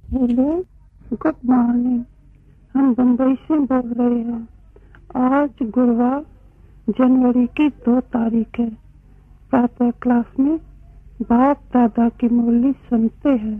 Hello, good morning. हम बम्बई से बोल रहे हैं। आज गुरुवार जनवरी की 2 तारीख है। प्रातः क्लास में बाप दादा की मुरली सुनते हैं।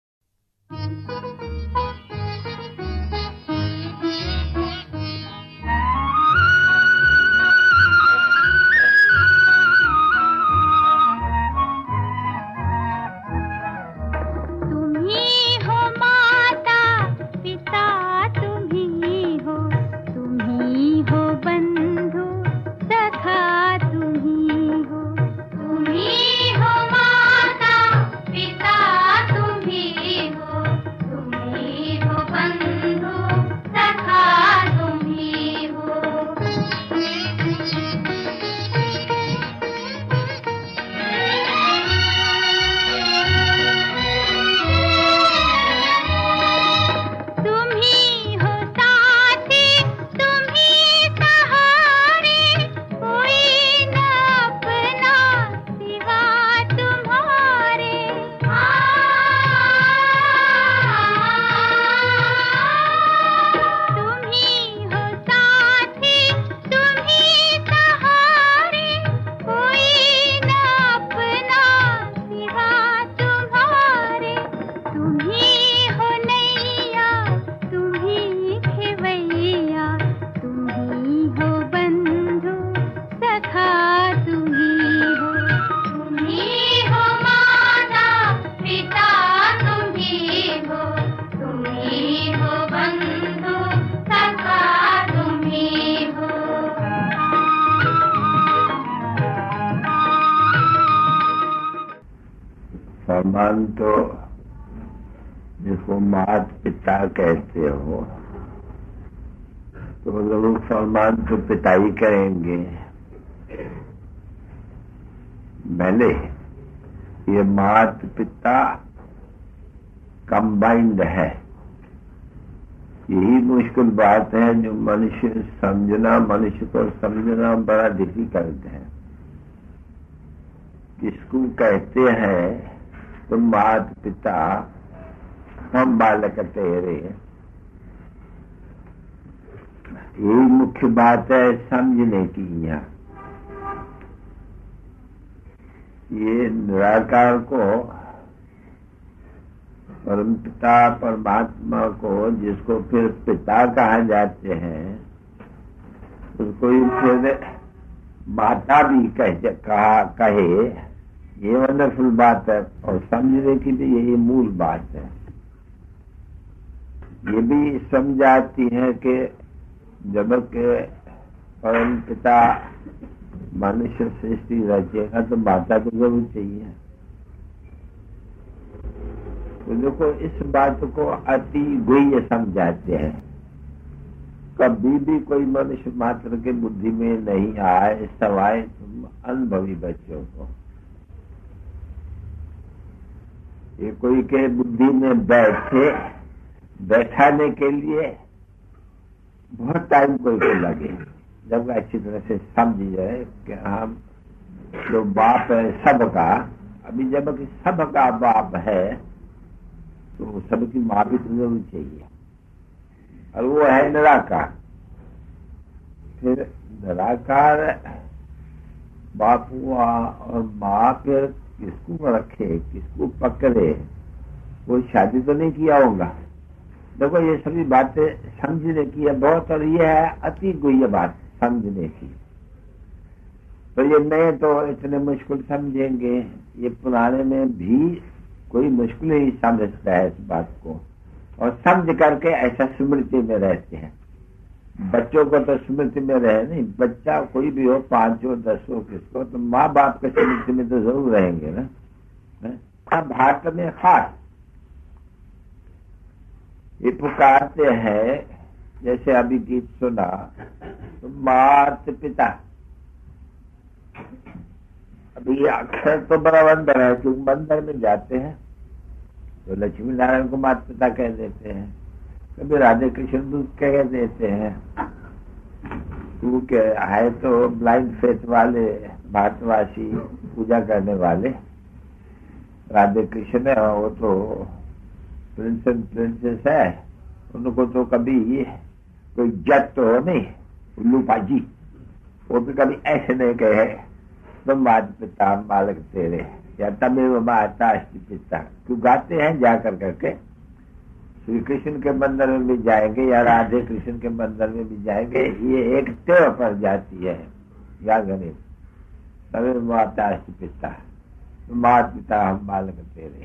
फरमान तो जिसको मात पिता कहते हो, तो लोग फरमान तो पिता ही करेंगे। भले ये मात पिता कंबाइंड है, यही मुश्किल बात है जो मनुष्य को समझना बड़ा डिफिकल्ट है। किसको कहते हैं तुम मात पिता, हम बालक तेरे, यही मुख्य बात है समझने की। यहाँ ये निराकार को, परम पिता परमात्मा को, जिसको फिर पिता कहा जाते हैं, उसको फिर माता भी कहे, ये वंडरफुल बात है। और समझने की भी यही मूल बात है। ये भी समझाती है कि जब के परम पिता मनुष्य सृष्टि रचेगा तो माता को जरूर चाहिए। तो देखो, इस बात को अति गुह्य समझाते हैं। कभी भी कोई मनुष्य मात्र के बुद्धि में नहीं आए सवाए तुम अनुभवी बच्चों को। ये कोई के बुद्धि में बैठाने के लिए बहुत टाइम कोई को लगे, जब अच्छी तरह से समझ जाए कि हम जो बाप है सबका, अभी जब सबका बाप है तो सबकी माँ भी तो जरूर चाहिए, और वो है निराकार। फिर निराकार बाप हुआ और माँ फिर किसको रखे, किसको पकड़े, वो शादी तो नहीं किया होगा। देखो, ये सभी बातें समझने की है बहुत, और ये है अति गुह्य बात समझने की। तो ये नए तो इतने मुश्किल समझेंगे, ये पुराने में भी कोई मुश्किल ही समझता है इस बात को, और समझ करके ऐसा स्मृति में रहते हैं। बच्चों को तो स्मृति में रहे नहीं, बच्चा कोई भी हो, 5 हो 10 हो, किसको, तो माँ बाप के स्मृति में तो जरूर रहेंगे ना। भारत में खास ये पुकारते हैं, जैसे अभी गीत सुना, तो मात पिता। अभी ये अक्षर तो बड़ा मंदिर है, क्योंकि मंदिर में जाते हैं तो लक्ष्मी नारायण को माता पिता कह देते हैं, कभी राधे कृष्ण दूत कह देते हैं, क्योंकि है तो ब्लाइंड फेथ वाले भारतवासी पूजा करने वाले राधे कृष्ण है, वो तो प्रिंस एंड प्रिंसेस है, उनको तो कभी कोई जट तो हो नहीं, उल्लू पाजी, वो भी कभी ऐसे नहीं कहे तुम माता पिता बालक तेरे, या तमेव माता अस्ति पिता। क्यों गाते हैं जाकर करके? श्री कृष्ण के मंदिर में भी जाएंगे या राधे कृष्ण के मंदिर में भी जाएंगे, ये एक टेव पर जाती है। या गणेश तमेव माता अस्ति पिता, माता पिता हम बालक तेरे।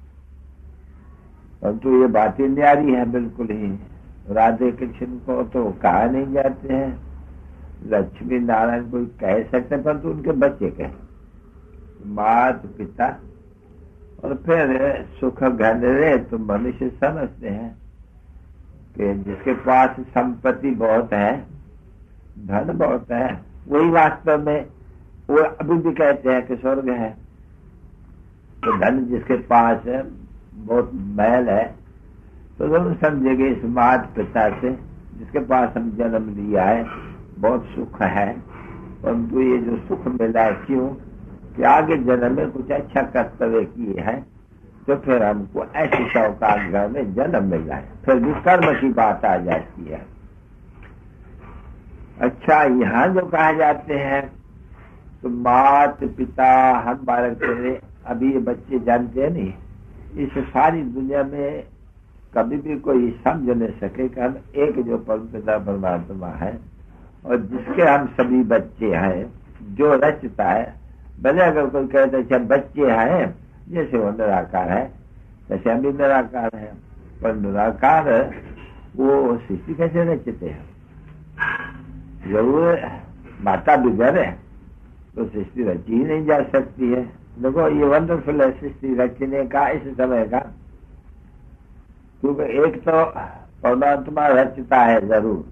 परंतु ये बातें न्यारी है बिल्कुल ही। राधे कृष्ण को तो कहा नहीं जाते हैं, लक्ष्मी नारायण कोई कह सकते, परंतु उनके बच्चे कहे माता पिता। और फिर सुख घन रहे तो मनुष्य समझते हैं कि जिसके पास संपत्ति बहुत है, धन बहुत है, वही वास्तव में वो अभी भी कहते हैं कि स्वर्ग है। तो धन जिसके पास है, बहुत महल है, तो तुम समझेंगे इस माता पिता से जिसके पास हम जन्म लिया है बहुत सुख है। परंतु ये जो सुख मिला है क्यों? कि आगे जन्म में कुछ अच्छा कर्तव्य किए हैं, तो फिर हमको ऐसे शौकात घर में जन्म मिला है। फिर भी कर्म की बात आ जाती है। अच्छा, यहाँ जो कहा जाते हैं तो माता पिता हम बालक तेरे, अभी ये बच्चे जानते हैं नहीं, इस सारी दुनिया में कभी भी कोई समझ नहीं सके कि हम एक जो परमपिता परमात्मा है और जिसके हम सभी बच्चे हैं, जो रचता है। भले अगर कोई कहते अच्छा बच्चे हैं, जैसे वो निराकार है तैसे हम भी निराकार है, पर निराकार वो सृष्टि कैसे रचते हैं? जरूर माता बिगड़ है तो सृष्टि रची ही नहीं जा सकती है। देखो ये वंडरफुल है सृष्टि रचने का इस समय का, क्योंकि एक तो परमात्मा रचता है जरूर,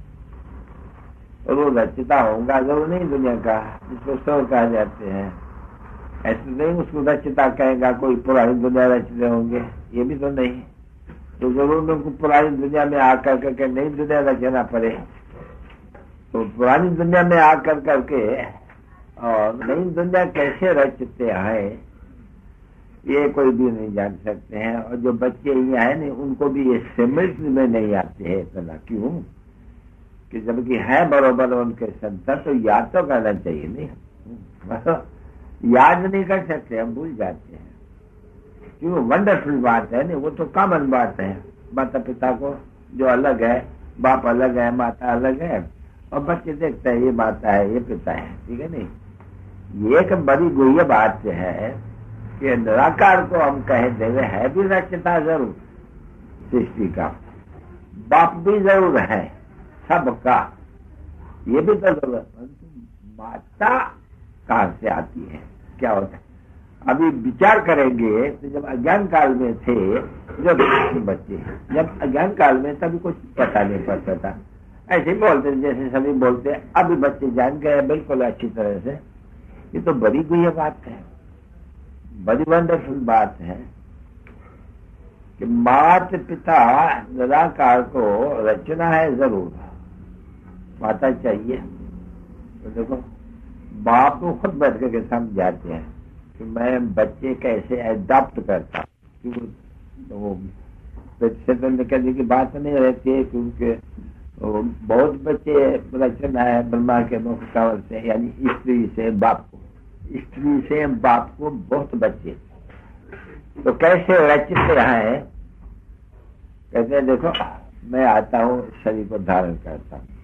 और वो रचता होगा जरूर नहीं दुनिया का, जिसको स्वर कहा जाते हैं। ऐसे नहीं उसको रचता कहेगा कोई पुरानी दुनिया रचते होंगे, ये भी तो नहीं। तो जरूर उनको पुरानी दुनिया में आकर करके नई दुनिया रचना पड़े। तो पुरानी दुनिया में आकर करके और नई दुनिया कैसे रचते हैं ये कोई भी नहीं जान सकते हैं। और जो बच्चे यहाँ है नहीं, उनको भी ये समझ में नहीं आते हैं इतना। क्यों? कि जबकि है बरोबर उनके संतर, तो याद तो करना चाहिए नहीं, याद नहीं कर सकते, हम भूल जाते हैं। क्यों? वंडरफुल बात है नहीं, वो तो कॉमन बात है। माता पिता को जो अलग है, बाप अलग है, माता अलग है, और बच्चे देखते हैं ये माता है ये पिता है, ठीक है नहीं। ये एक बड़ी गुह्य बात है कि निराकार को हम कहे देवे है भी रचता जरूर सृष्टि का, बाप भी जरूर है सबका, ये भी तो जरूर है। माता कहां से आती है, क्या होता है? अभी विचार करेंगे तो जब अज्ञान काल में थे, जब बच्चे, जब अज्ञान काल में तभी कुछ पता नहीं पड़ता था, ऐसे ही बोलते जैसे सभी बोलते हैं। अभी बच्चे जान गए बिल्कुल अच्छी तरह से। ये तो बड़ी गुह्य बात है, बड़ी वंडरफुल बात है कि माता पिता निराकार को रचना है जरूर, माता चाहिए। तो देखो बाप को खुद बैठ करके समझाते हैं कि मैं बच्चे कैसे एडॉप्ट करता हूँ, क्योंकि वो से तो निकलने की बात नहीं रहती है, क्योंकि बहुत बच्चे रचना है ब्रह्मा के मुख कवल से, यानी स्त्री से बाप को, स्त्री से बाप को बहुत बच्चे। तो कैसे रचते हैं? कहते हैं देखो मैं आता हूँ, शरीर को धारण करता हूँ,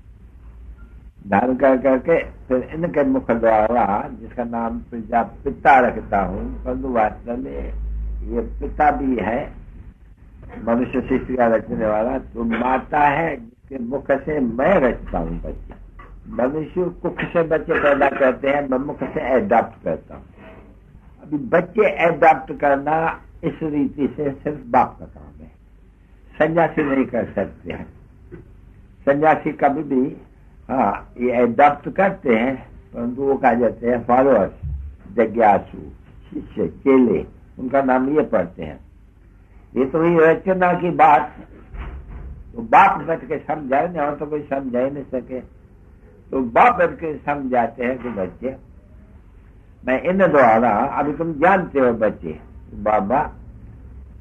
धारण कर करके फिर इनके मुख द्वारा जिसका नाम पिता रखता हूँ, परंतु वास्तव में ये पिता भी है मनुष्य सृष्टि का रचने वाला। तो माता है जिसके मुख से मैं रचता हूँ बच्चे। मनुष्य कुख से बच्चे पैदा करते हैं, मैं मुख से एडॉप्ट करता हूँ। अभी बच्चे एडॉप्ट करना इस रीति से सिर्फ बाप का काम है, सन्यासी नहीं कर सकते हैं। सन्यासी कभी भी हाँ ये एडॉप्ट करते हैं, परंतु वो कहा जाते हैं फॉलोअर्स, जिज्ञासु, शिष्य, चेले, उनका नाम ये पढ़ते हैं। ये तो ही रचना की बात, तो बाप बैठ के समझाए नहीं, और तो कोई समझा ही नहीं सके। तो बाप बैठ के समझाते हैं कि बच्चे मैं इन द्वारा, अभी तुम जानते हो बच्चे, बाबा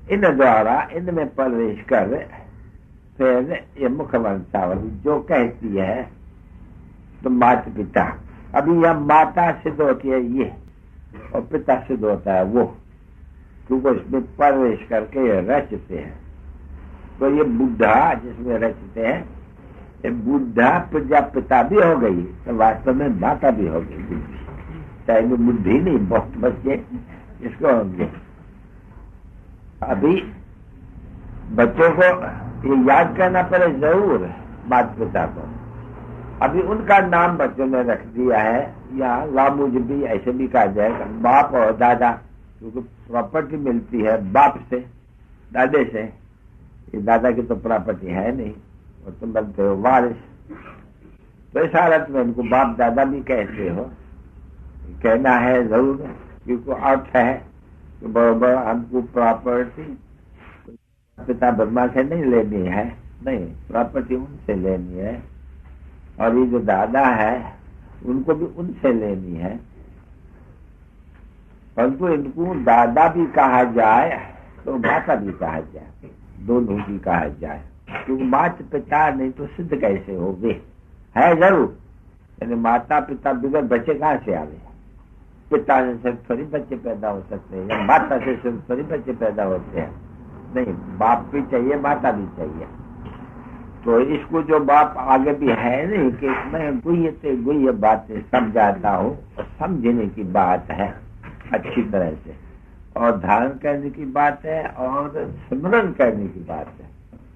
इन द्वारा इनमें प्रवेश कर फिर ये मुखवंशावली जो कहती है तो माता पिता, अभी यह माता सिद्ध होती है ये और पिता सिद्ध होता है वो, क्योंकि इसमें प्रवेश करके ये रचते हैं। तो ये बुद्धा जिसमें रचते हैं, ये बुद्धा प्रजापिता भी हो गई तो वास्तव में माता भी हो गई। चाहे वो बुद्धि नहीं, बहुत बच्चे इसको होंगे। अभी बच्चों को ये याद करना पड़े जरूर माता पिता को। अभी उनका नाम बच्चों ने रख दिया है, या लामुज भी ऐसे भी कहा जाएगा, बाप और दादा, क्योंकि प्रॉपर्टी मिलती है बाप से दादे से। ये दादा की तो प्रॉपर्टी है नहीं, और तुम बनते हो वारिस। तो इस हालत में इनको बाप दादा भी कहते हो, कहना है जरूर, क्योंकि अर्थ है कि बराबर हमको प्रॉपर्टी पिता ब्रह्मा से नहीं लेनी है, नहीं, प्रॉपर्टी उनसे लेनी है, और ये जो दादा है उनको भी उनसे लेनी है। परंतु इनको दादा भी कहा जाए तो माता भी कहा जाए, दोनों भी कहा जाए, क्योंकि माता पिता नहीं तो सिद्ध कैसे हो गए, है जरूर। यानी माता पिता बिगड़ बच्चे कहाँ से आ गए? पिता से सिर्फ थोड़ी बच्चे पैदा हो सकते हैं, या माता से सिर्फ थोड़ी बच्चे पैदा होते हैं, नहीं, बाप भी चाहिए माता भी चाहिए। तो इसको जो बाप आगे भी है नहीं कि मैं गुह्य बातें समझाता हूँ, और समझने की बात है अच्छी तरह से, और धारण करने की बात है, और स्मरण करने की बात है।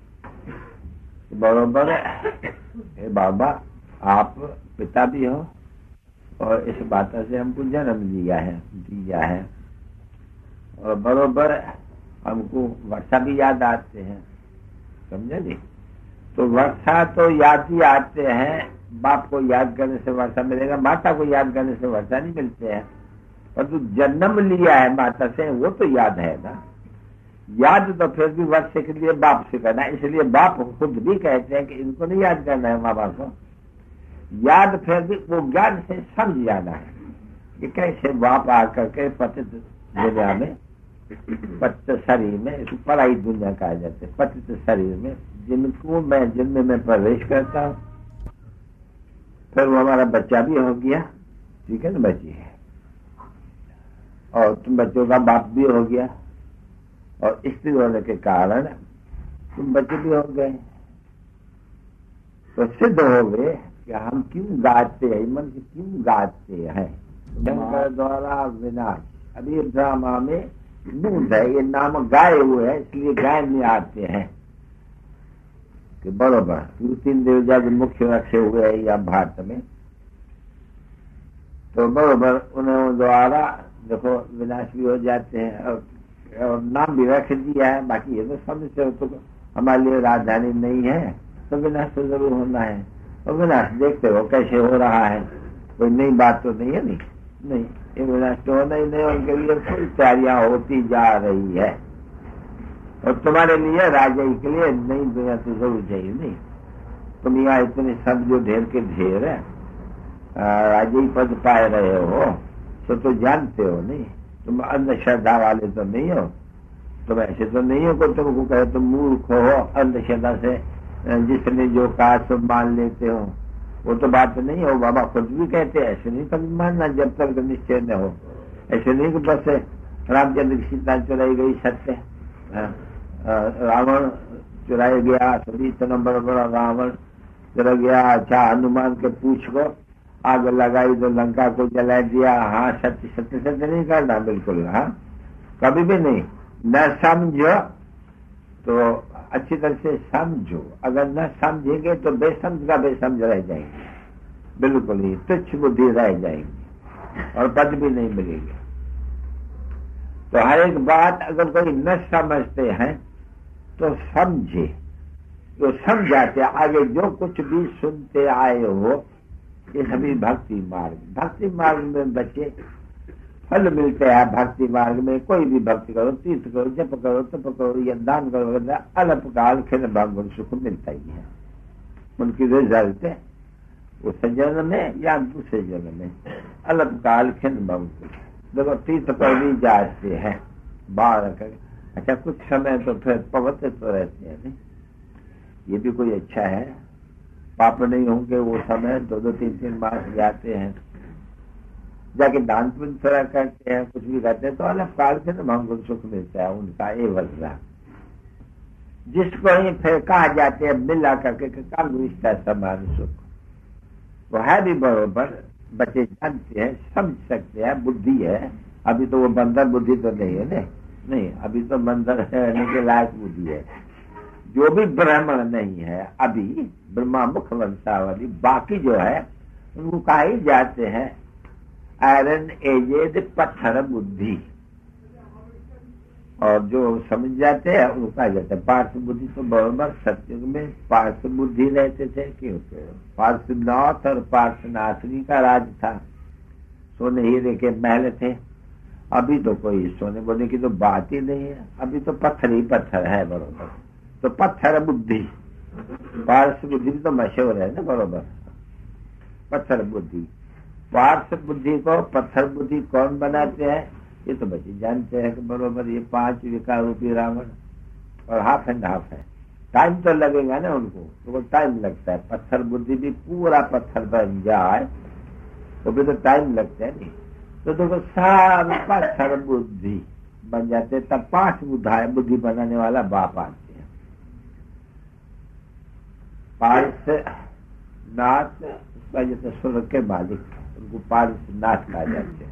बरोबर है बाबा, आप पिता भी हो, और इस बात से हमको जन्म दिया है, और बरोबर हमको वर्षा भी याद आते हैं, समझे जी? तो वर्षा तो याद ही आते हैं, बाप को याद करने से वर्षा मिलेगा, माता को याद करने से वर्षा नहीं मिलते हैं। और जो जन्म लिया है माता से वो तो याद है ना, याद तो फिर भी वर्षे के लिए बाप से करना, इसलिए बाप खुद भी कहते हैं कि इनको नहीं याद करना है माँ बाप को, याद फिर भी वो ज्ञान से समझ जाना है कि कैसे बाप आकर के पतित दुनिया में, पतित शरीर में, इसको पराई दुनिया कहा जाता है, पतित शरीर में जिनमें मैं प्रवेश करता हूँ, फिर वो हमारा बच्चा भी हो गया, ठीक है ना बच्ची, और तुम बच्चों का बाप भी हो गया, और स्त्री होने के कारण तुम बच्चे भी हो गए। तो सिद्ध हो गए कि हम क्यों गाते हैं, मन से क्यों गाते हैं, शंकर द्वारा विनाश। अभी ड्रामा में दूध है, ये नाम गाए हुए है, इसलिए गायन में आते हैं कि बरोबर 2-3 देवता जो मुख्य रखे हुए है या भारत में, तो बरोबर उन्होंने द्वारा देखो विनाश भी हो जाते हैं, और नाम भी रख दिया है। बाकी ये तो समझते हो, तो हमारे लिए राजधानी नहीं है तो विनाश तो जरूर होना है, और विनाश देखते हो कैसे हो रहा है, कोई नई बात तो नहीं है, नहीं, ये विनाश तो होना ही नहीं, उनके लिए फुल तैयारियां होती जा रही है। और तुम्हारे लिए राजाई के लिए नई दुनिया तो जरूर चाहिए, नहीं, तुम यहाँ इतने सब जो ढेर के ढेर है राजाई पद पाए रहे हो, तो जानते हो, नहीं, तुम अंधश्रद्धा वाले तो नहीं हो, तुम ऐसे तो नहीं हो कि तुमको कहे तुम मूर्ख हो, अंधश्रद्धा से जिसने जो कहा तुम मान लेते हो, वो तो बात नहीं हो। बाबा खुद भी कहते हैं ऐसे नहीं कभी मानना जब तक निश्चय न हो, ऐसे नहीं कि बस रामचंद्र की सीता चुराई गई सत्य, रावण चुराया गया, सभी इतना बड़ा बड़ा रावण चला गया, अच्छा हनुमान के पूछ को आग लगाई तो लंका को जला दिया, हाँ सत्य सत्य सत्य नहीं करना बिल्कुल, हाँ कभी भी नहीं। न समझो तो अच्छी तरह से समझो, अगर न समझेंगे तो बेसमझ का बेसमझ रह जाएंगे, बिल्कुल ही तुच्छ बुद्धि रह जाएंगी, और पद भी नहीं मिलेगी। तो हर एक बात अगर कोई न समझते हैं तो समझे, तो समझाते आगे जो कुछ भी सुनते आए हो, ये सभी भक्ति मार्ग में बच्चे फल मिलते हैं। भक्ति मार्ग में कोई भी भक्ति करो, तीर्थ करो, जप करो, तप करो या दान करो, अल्पकाल क्षण भंगुर सुख मिलता ही है। उनकी रिजल्ट उस जन्म में या दूसरे जन्म में अल्पकाल क्षण भंगुर। देखो तीर्थ पर भी जाते हैं, बाहर अच्छा, कुछ समय तो फिर पवित्र तो रहते हैं नहीं, ये भी कोई अच्छा है। पाप नहीं होंगे वो समय 2-2, 3-3 मास जाते हैं, जाके दान पुण्य थोड़ा करते हैं, कुछ भी करते हैं, तो अलग काल से ना हमको सुख मिलता है उनका। ये वजह जिसको ही फिर कहा जाते हैं मिला करके काल रिश्ता समान सुख, वो है भी बरोबर। बच्चे जानते हैं, समझ सकते हैं, बुद्धि है। अभी तो वो बंदर बुद्धि तो नहीं है नहीं, अभी तो बंदर रहने के लायक बुद्धि है। जो भी ब्राह्मण नहीं है अभी, ब्रह्मा मुख वंशावली, बाकी जो है उनको कहा ही जाते हैं आयरन एजेड पत्थर बुद्धि, और जो समझ जाते हैं उनको कहा जाता है पार्थ बुद्धि। तो बराबर सत्युग में पार्थ बुद्धि रहते थे, क्योंकि पार्श्वनाथ और पार्श्वनाथनी का राज था, सोने हीरे के महल थे। अभी तो कोई सोने बोने की तो बात ही नहीं है, अभी तो पत्थर ही पत्थर है बरोबर। तो पत्थर बुद्धि, पार्श्व बुद्धि तो मशहूर है ना बरोबर, पत्थर बुद्धि। पार्श्व बुद्धि को पत्थर बुद्धि कौन बनाते हैं, ये तो बच्चे जानते हैं कि बरोबर ये 5 विकार रूपी रावण, और हाफ एंड हाफ है। टाइम तो लगेगा ना उनको, तो वो टाइम लगता है। पत्थर बुद्धि भी पूरा पत्थर बन जाए तो भी तो टाइम लगता है नहीं। तो देखो सब पत्थर बुद्धि बन जाते, तब 5 बुद्धि बनाने वाला बाप आते हैं। पार्श्वनाथ जैसे स्वर्ग के मालिक, उनको पार्श्वनाथ कहा जाते हैं।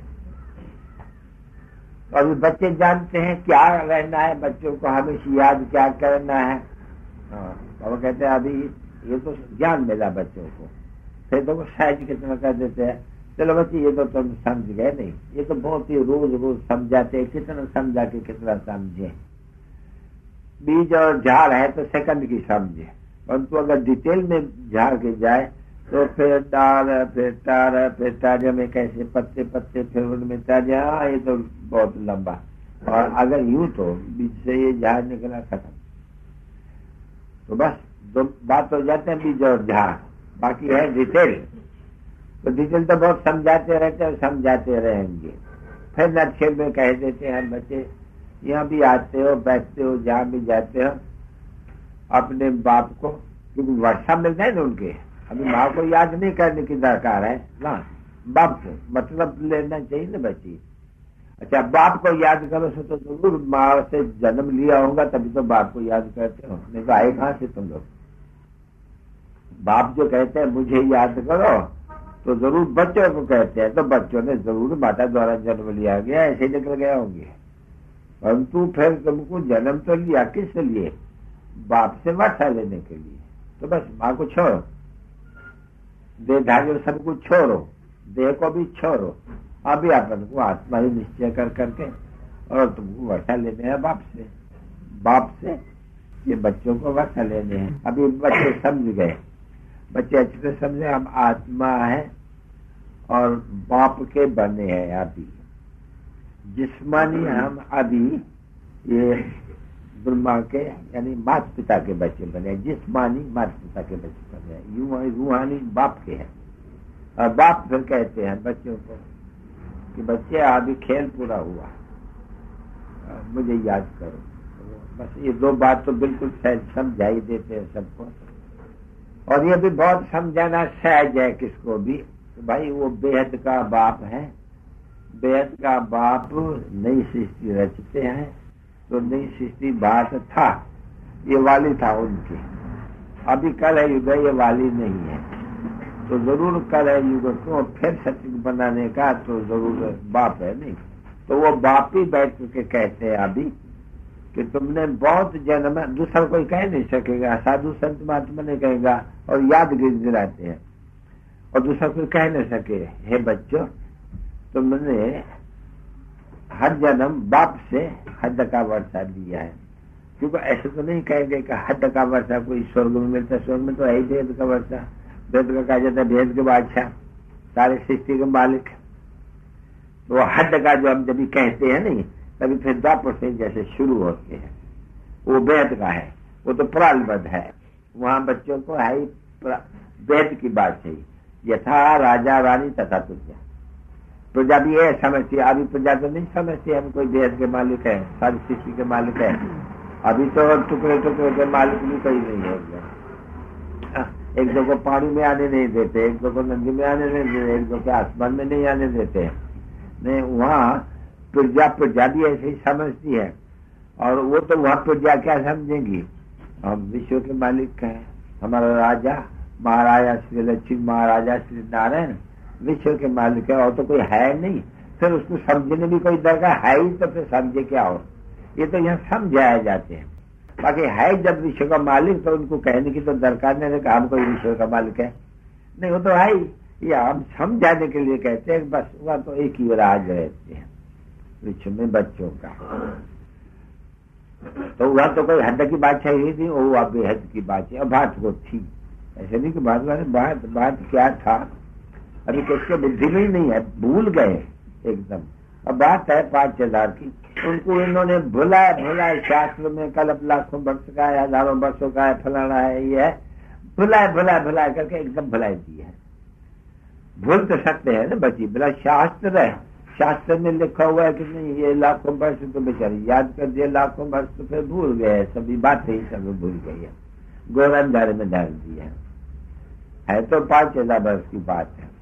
और बच्चे जानते हैं क्या रहना है, बच्चों को हमेशा याद क्या करना है। और वो कहते हैं अभी ये तो ज्ञान मिला बच्चों को, फिर तो वो शायद कितना कर देते हैं, चलो बच्चे ये तो तुम समझ गए नहीं, ये तो बहुत ही रोज रोज समझाते हैं, कितना समझा के कितना समझे। बीज और झाड़ है तो सेकंड की समझे, परंतु अगर डिटेल में झाड़ के जाए तो फिर डाल, फिर तार, फिर ताजा में कैसे पत्ते पत्ते, फिर उनमें ताजा, ये तो बहुत लंबा। और अगर यूं तो बीज से ये झाड़ निकला खत्म, तो बस 2 बात हो जाते हैं बीज और झाड़, बाकी है डिटेल। तो डिटेल तो बहुत समझाते रहते हैं, समझाते रहेंगे। फिर नक्शे में कह देते हैं बच्चे, यहाँ भी आते हो, बैठते हो, जहाँ भी जाते हो, अपने बाप को, क्योंकि वर्षा मिलता है ना उनके, अभी माँ को याद नहीं करने की दरकार है ना, बाप को मतलब लेना चाहिए ना बच्ची। अच्छा, बाप को याद करो तो जरूर माँ से जन्म लिया होगा, तभी तो बाप को याद करते हो, नहीं तो आए कहाँ से तुम लोग। बाप जो कहते हैं मुझे याद करो, तो जरूर बच्चों को कहते हैं, तो बच्चों ने जरूर माता द्वारा जन्म लिया गया, ऐसे निकल गए होंगे। परंतु फिर तुमको जन्म तो लिया किस लिए, बाप से वर्षा लेने के लिए। तो बस माँ को छोड़ो, देहधारी सब कुछ छोड़ो, देह को भी छोड़ो, अभी अपन को आत्मा ही निश्चय कर करके, और तुमको वर्षा लेने हैं बाप से ये बच्चों को वर्षा लेने हैं। अभी बच्चे समझ गए, बच्चे अच्छे से समझे हम आत्मा है और बाप के बने हैं। अभी जिस्मानी हम अभी ये ब्रह्मा के यानी माता पिता के बच्चे बने, जिस्मानी माता पिता के बच्चे बने, रूहानी बाप के हैं। और बाप फिर कहते हैं बच्चों को कि बच्चे अभी खेल पूरा हुआ, मुझे याद करो। बस ये 2 बात तो बिल्कुल सहज समझा ही देते हैं सबको। और ये भी बहुत समझाना सहज है किसको भी, तो भाई वो बेहद का बाप है, बेहद का बाप नई सृष्टि रचते हैं। तो नई सृष्टि बात था, ये वाली था उनके, अभी कल है युग, ये वाली नहीं है, तो जरूर कल है युग को फिर सत्युग बनाने का तो जरूर बाप है नहीं। तो वो बाप ही बैठ के कहते हैं अभी कि तुमने बहुत जन्म, दूसरा कोई कह नहीं सकेगा, साधु संत महात्मा ने कहेगा और याद गिराते हैं, और दूसरा कोई कह नहीं सके, हे बच्चों तुमने हर जन्म बाप से हद का वर्षा दिया है। क्योंकि ऐसे तो नहीं कहेंगे कि हद का वर्षा कोई स्वर्ग में मिलता है, स्वर्ग में तो है ही भेद का वर्षा, भेद का कहा जाता है भेद के बादशाह, सारे सृष्टि के मालिक। तो हद का जो हम जब कहते हैं नहीं, तभी फिर द्वापर से जैसे शुरू होते हैं, वो वेद का है, वो तो प्रालबद्ध है, वहां बच्चों को है ही वेद की बात चाहिए। यथा राजा रानी तथा तुझा, प्रजा भी ये समझती है। अभी प्रजा तो नहीं समझती हम कोई देश के मालिक है, सारी सृष्टि के मालिक है। अभी तो टुकड़े टुकड़े के मालिक भी कोई नहीं है। एक दो को पानी में आने नहीं देते, एक दो को नदी में आने नहीं देते, एक दो को आसमान में नहीं आने देते। नहीं, वहाँ प्रजा भी ऐसे ही समझती है। और वो तो वहाँ प्रजा क्या समझेंगी, हम विश्व के मालिक हैं, हमारा राजा महाराजा श्री लक्ष्मी महाराजा श्री नारायण विश्व के मालिक है, और तो कोई है नहीं। फिर उसको समझने भी कोई दरकार है ही तो फिर समझे क्या हो। ये तो यहाँ समझाया जाते हैं। बाकी है जब विश्व का मालिक तो उनको कहने की तो दरकार नहीं है हम कोई विश्व का मालिक है। नहीं, वो तो है ही, ये हम समझाने के लिए कहते हैं। बस वह तो एक ही राज रहते हैं विश्व में बच्चों का। तो वह तो कोई हद की बादशाह ही थी, वो बेहद की बादशाह बात वो थी। ऐसे नहीं कि बात क्या था अभी किसके बुद्धि में ही नहीं है, भूल गए एकदम। अब बात है 5000 की, उनको इन्होंने भुलाए शास्त्र में कल्प लाखों वर्ष का है, हजारों वर्षों का है, फलाना है, ये है, भुलाए करके एकदम भुलाई दी है। भूल तो सकते हैं ना बच्ची, बोला शास्त्र है, शास्त्र में लिखा हुआ है कि नहीं ये लाखों वर्ष तो बेचारी याद कर दिए, लाखों वर्ष तो फिर भूल गए, सभी बातें ही सब भूल गई है, गोर अंधारे में डाल दी है तो 5000 वर्ष की बात है।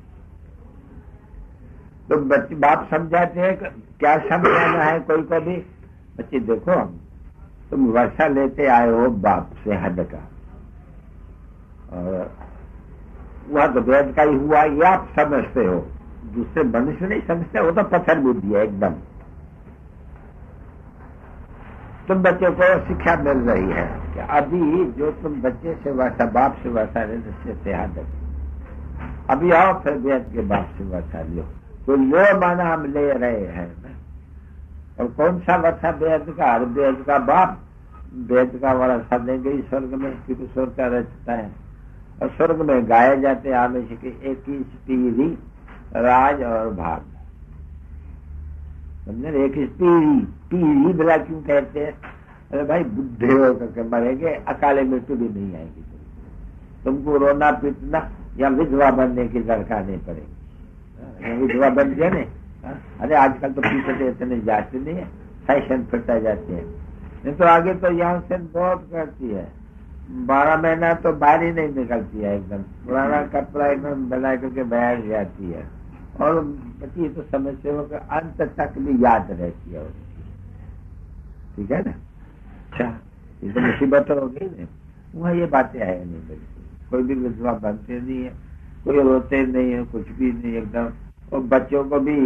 तो बच्चे बाप समझाते हैं क्या समझाना है कोई को भी। बच्चे देखो तुम वर्षा लेते आए हो बाप से हद का, और वह तो वेद का ही हुआ, ये आप समझते हो, दूसरे मनुष्य नहीं समझते, वो तो पत्थर बुद्धि है एकदम। तुम बच्चों को शिक्षा मिल रही है कि अभी जो तुम बच्चे से वर्षा बाप से वर्षा ले से हद, अभी आओ फिर वेद के बाप से वर्षा लो। तो लो माना हम ले रहे हैं ना। और कौन सा वर्षा वेद का, हर वेद का बाप वेद का वर्षा देंगे ही स्वर्ग में, क्योंकि स्वर्ग का रचता है। और स्वर्ग में गाए जाते हमेशा के 21 पीढ़ी राज और भाग, समझे। 21 पीढ़ी बिला क्यों कहते हैं, अरे भाई बुद्धे हो करके मरेंगे, अकाले मृत्यु भी नहीं आएगी। तुमको रोना पीटना या विधवा बनने की दरकार नहीं पड़ेगी। विधवा बन गया ने, अरे आजकल तो पीछे इतने जाते नहीं है, फैशन फिरता जाते हैं। नहीं तो आगे तो यहाँ से बहुत करती है, 12 महीना तो बाहर ही नहीं निकलती है, एकदम पुराना कपड़ा एकदम बना करके बैठ जाती है। और बच्ची तो समझते हो कि अंत तक भी याद रहती है उसकी, ठीक है ना। अच्छा, ये तो मुसीबत हो गई ना, वहाँ ये बातें है नहीं, बिल्कुल कोई भी विधवा बनते नहीं है, कोई रोते नहीं है, कुछ भी नहीं एकदम। और बच्चों को भी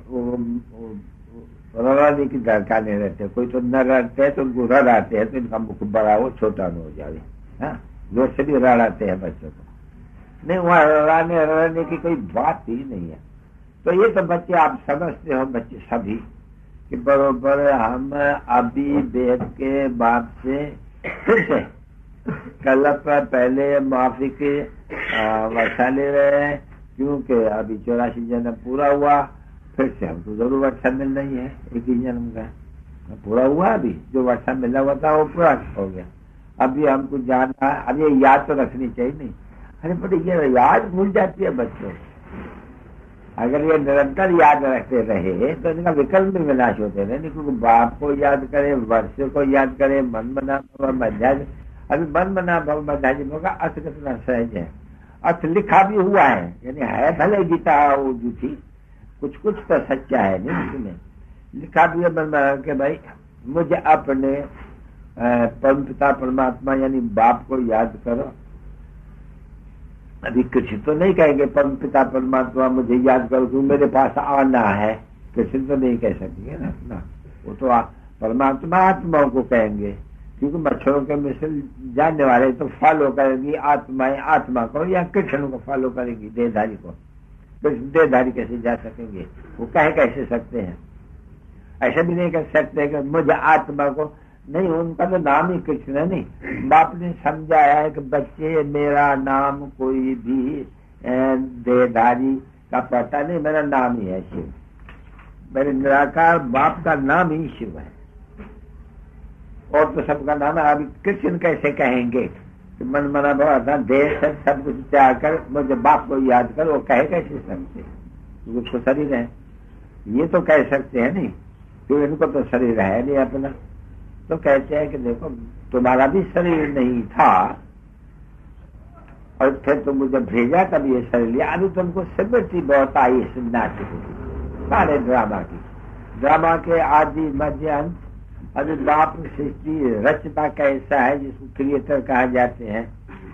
रड़ाने की दरकार नहीं रहते, कोई तो न रड़ते हैं तो उनको रड़ाते हैं तो इनका मुख बड़ा हो छोटा न हो जाए, हाँ जोर से भी रड़ाते हैं बच्चों को। नहीं, वहाँ रड़ाने की कोई बात ही नहीं है। तो ये तो बच्चे आप समझते हो, बच्चे सभी कि बरोबर हम अभी वेद के बाप से फिर से कल पहले माफी के वर्षा ले रहे हैं, क्योंकि अभी 84 जन्म पूरा हुआ, फिर से हमको जरूर वर्षा मिल रही है। एक ही जन्म का पूरा हुआ, अभी जो वर्षा मिला हुआ था वो पूरा हो गया। अभी हमको जानना, अब ये याद तो रखनी चाहिए नहीं। अरे बड़े ये याद भूल जाती है बच्चों। अगर ये निरंतर याद रखते रहे तो इनका विकल्प भी विनाश होते रहे, क्योंकि बाप को याद करे, वर्ष को याद करे, मन बना मध्याज। अभी मन बना भव मध्याजी का अर्थ कितना सहज है, अर्थ लिखा भी हुआ है, यानी है भले गीता वो झूठी, कुछ तो सच्चा है नहीं उसमें लिखा भी है। मन बना के भाई मुझे अपने परम पिता परमात्मा यानी बाप को याद करो। अभी कृष्ण तो नहीं कहेंगे परम पिता परमात्मा मुझे याद करो, तू मेरे पास आना है, कृष्ण तो नहीं कह सकेंगे ना। वो तो परमात्मा आत्माओं को कहेंगे, क्योंकि मच्छरों के मिसल जानने वाले तो फॉलो करेंगी आत्माएं आत्मा को, या कृष्ण को फॉलो करेंगी देहधारी को। कृष्ण देहधारी कैसे जा सकेंगे, वो कह कैसे सकते हैं। ऐसा भी नहीं कह सकते कि मुझे आत्मा को, नहीं, उनका तो नाम ही कृष्ण है। नहीं, बाप ने समझाया है कि बच्चे मेरा नाम कोई भी देहधारी का पता नहीं, मेरा नाम ही है शिव। मेरे निराकार बाप का नाम ही शिव है, और तो सबका नाम है। अभी कृष्ण कैसे कहेंगे कि मन मना भवा देश सब कुछ त्याग कर मुझे बाप को याद कर, वो कहे कैसे सकते, उसको शरीर है। ये तो कह सकते हैं नहीं, क्योंकि इनको तो शरीर है नहीं अपना। तो कहते हैं कि देखो तुम्हारा भी शरीर नहीं था और फिर तुम मुझे भेजा तब ये शरीर लिया। अभी तुमको स्मृति बहुत आई इस नाटक की, सारे ड्रामा की, ड्रामा के आदि मध्य अंत। अभी बाप सृष्टि रचता कैसा है जिसको क्रिएटर कहा जाते हैं,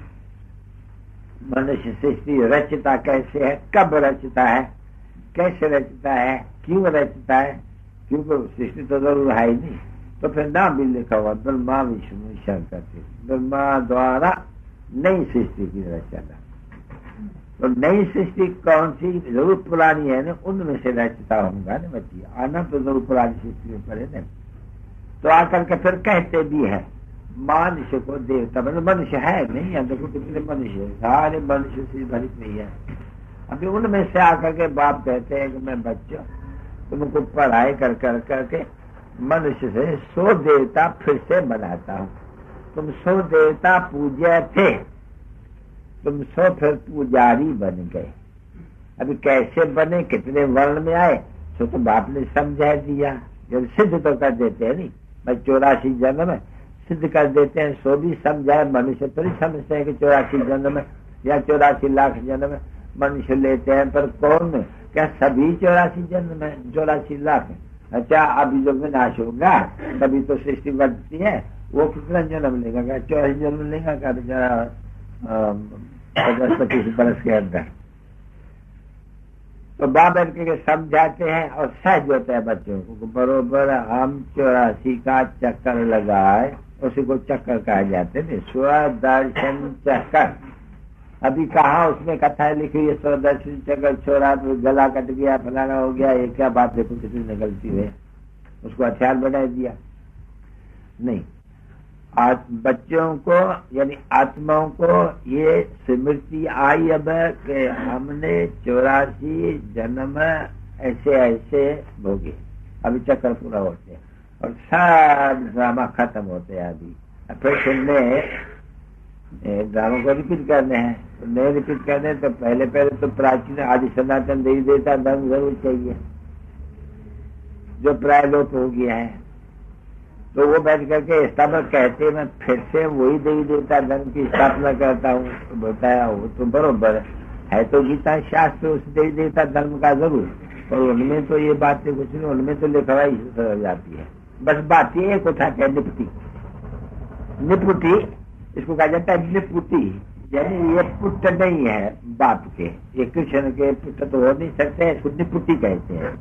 मनुष्य सृष्टि रचता कैसे है, कब रचता है, कैसे रचता है, क्यों रचता है, क्योंकि सृष्टि तो जरूर है ही नहीं। तो फिर नाम भी लिखा हुआ ब्रह्मा विष्णु शंकर, ब्रह्मा द्वारा नई सृष्टि की रचना। तो नई सृष्टि कौन सी, जरूर पुरानी है ना, उनमें से रचता होगा ना बच्ची, आना तो जरूर पुरानी सृष्टि में पड़े ना। तो आकर के फिर कहते भी है मनुष्य को देवता, मतलब मनुष्य है नहीं, या देखो कितने मनुष्य, सारे मनुष्य से भरित नहीं है। अभी उनमें से आकर के बाप कहते हैं कि मैं बच्चों तुमको पढ़ाई कर करके मनुष्य से 100 देवता फिर से बनाता हूँ। तुम 100 देवता पूज्य थे, तुम 100 फिर पुजारी बन गए। अभी कैसे बने, कितने वर्ण में आए, सो तो बाप ने समझा दिया। जब सिद्ध तो कर देते हैं नहीं, मैं 84 जन्म है सिद्ध कर देते हैं, सो भी समझाए। मनुष्य तो नहीं समझते हैं कि 84 जन्म है या 84 लाख जन्म है, मनुष्य लेते हैं पर कौन, क्या सभी 84 जन्म है, 84 लाख है। अच्छा अभी जो विनाश होगा तभी तो सृष्टि बढ़ती है, वो कितना जन्म लेगा, क्या 84 जन्म लेगा, क्या बेचारा 50-25 बरस के अंदर। तो बाप के समझाते हैं और सहज होता है बच्चों को। बरोबर हम 84 का चक्कर लगाए, उसी को चक्कर कहा जाते हैं, स्वदर्शन चक्कर। अभी कहा उसमें कथाएं लिखी है, स्वदर्शन चक्कर छोड़ा तो गला कट गया, फलाना हो गया, ये क्या बात, देखो कितनी निकलती है, उसको हथियार बना दिया। नहीं, आज बच्चों को यानी आत्माओं को ये स्मृति आई अब कि हमने 84 जन्म ऐसे ऐसे भोगे। अभी चक्कर पूरा होते हैं और सब ड्रामा खत्म होते हैं। अभी फिर सुनने ड्रामा को रिपीट करने हैं, तो नहीं रिपीट करने तो पहले तो प्राचीन आदि सनातन देवी देवता धर्म जरूर चाहिए, जो प्रायलोप हो गया है। तो वो बैठ करके स्थापना कहते मैं फिर से वही देवी देवता धर्म की स्थापना करता हूँ। तो बोलता है वो तो बरोबर है, तो गीता शास्त्र उस देवी देवता धर्म का जरूर, और उनमें तो ये बातें कुछ नहीं, उनमें तो लिखवाई हो जाती है। बस बात ये एक उठा के निपुटी, निपुटी इसको कहा जाता है, निपुटी यानी ये पुत्र नहीं है बाप के, ये कृष्ण के पुत्र तो हो नहीं सकते, इसको निपुटी कहते हैं।